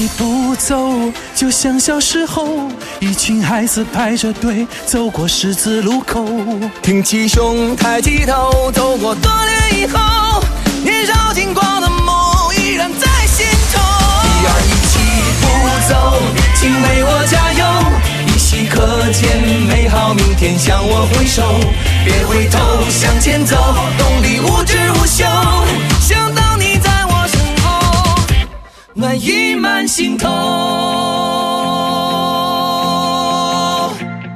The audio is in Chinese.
起步走，就像小时候，一群孩子排着队走过十字路口。 挺起胸，抬起头，走过多年以后，年少轻狂的梦依然在心头。一二一起步走，请为我加油，依稀可见美好明天向我挥手。别回头，向前走，动力无止无休，想到你在我身后，暖意满心头。